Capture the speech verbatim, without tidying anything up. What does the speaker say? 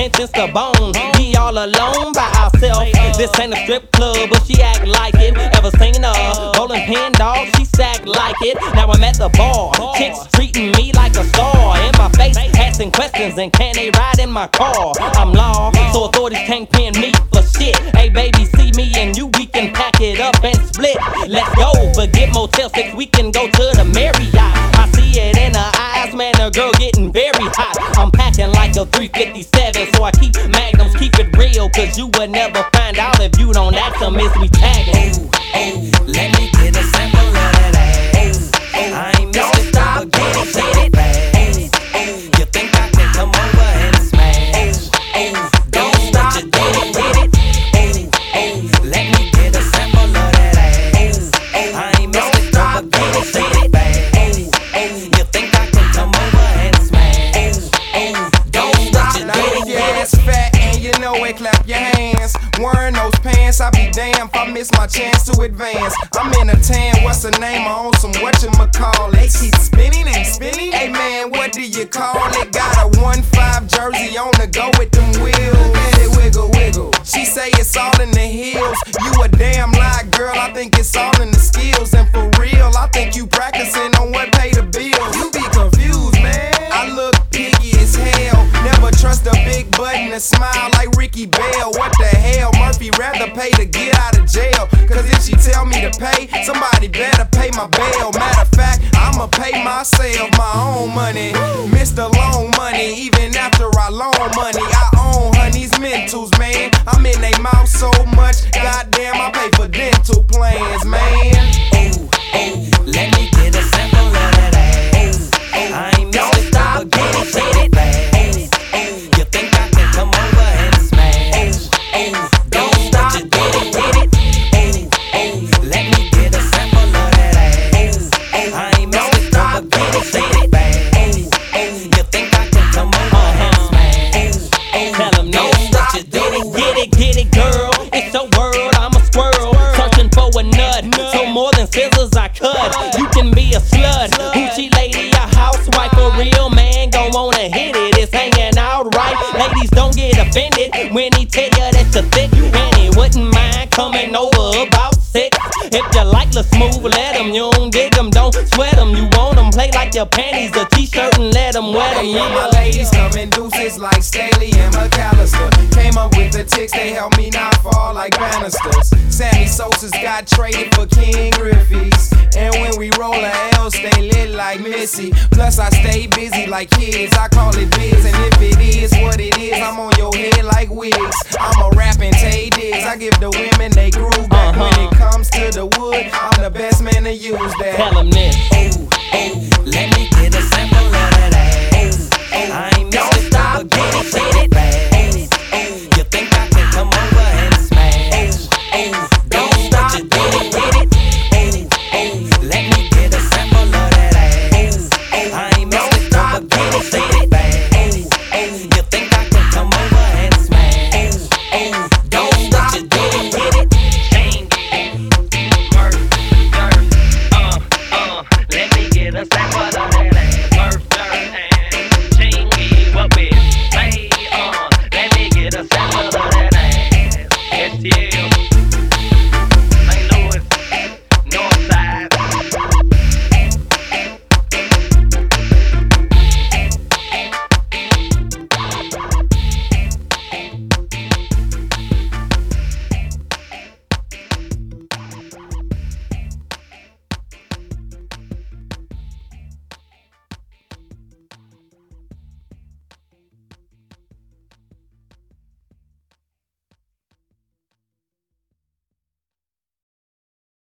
intentions to bone. We all alone by ourselves. This ain't a strip club, but she act like it. Ever seen a bowling pin dog? She sack like it. Now I'm at the bar, chicks treating me like a star. In my face, asking questions, and can they ride in my car? I'm law, so authorities can't pin me for shit. Hey baby, see me and you, we can pack it up and split. Let's go, forget Motel six, we can go to the Marriott. I see it in her eyes, man, the girl getting very hot. I'm packing like a three fifty-seven, so I keep magnums, keep it real, cause you would never find out if you don't ask them, is we tagging. Ooh, let me get a sample of that ass. I ain't missed it, but get it, get it fast. You think I can come over and smash? Don't stop, you did it, did it. Let me get a sample of that ass. I ain't missed it, but get it, get it fast. You think I can come over and smash? Don't stop, you did it, yeah, it's fat and you know it, clap your hands. Wearing those pants, I be damned if I miss my chance to advance. I'm in a tan, what's the name? I own some whatchamacall. They keep spinning and spinning. Hey man, what do you call it? Got a one five jersey on the go with them wheels. Hey, wiggle, wiggle. She say it's all in the heels. You a damn lie, girl. I think it's all in the skills. And for real, I think you practicing on what pay the bills. You be confused, man. I look piggy as hell. Never trust a big button to smile like Ricky Bell. What the hell? Murphy rather pay to get out of jail. Cause if she tell me to pay, somebody better pay my bail. Matter of fact, I'ma pay myself my own money. Mister Loan Money, even after I loan money. I own honey's mentals, man. I'm in they mouth so much, goddamn, I pay for dental plans, man. Ooh, ooh, let me get a sample of that ass. I ain't missed it, but get it, get it fast. You think I can come over and smash? Don't stop, you did it, did it. Let me get a sample of that ass. I ain't missed it, but get it, get it fast. You think I can come over and smash? Tell them no, stop, you did it, get it, get it, girl. It's your world, I'm a squirrel, searching for a nut. So more than scissors I cut. You can be a slut, hoochie lady, a housewife, a real man gon' wanna hit it. It's hanging out right. Ladies, don't get offended when he tell you that you're thick, and he wouldn't mind coming over about six. If you like the smooth, let him. You don't dig him, don't sweat him. You want him, play like your panties, a t-shirt and let him wet him. Yeah, my ladies come in deuces like Staley and McAllister. Came up with the ticks, they help me not fall like banisters. Sammy Sosa's got traded for King Griffey's. And when we roll a L, stay lit like Missy. Plus I stay busy like kids, I call it biz. And if it is what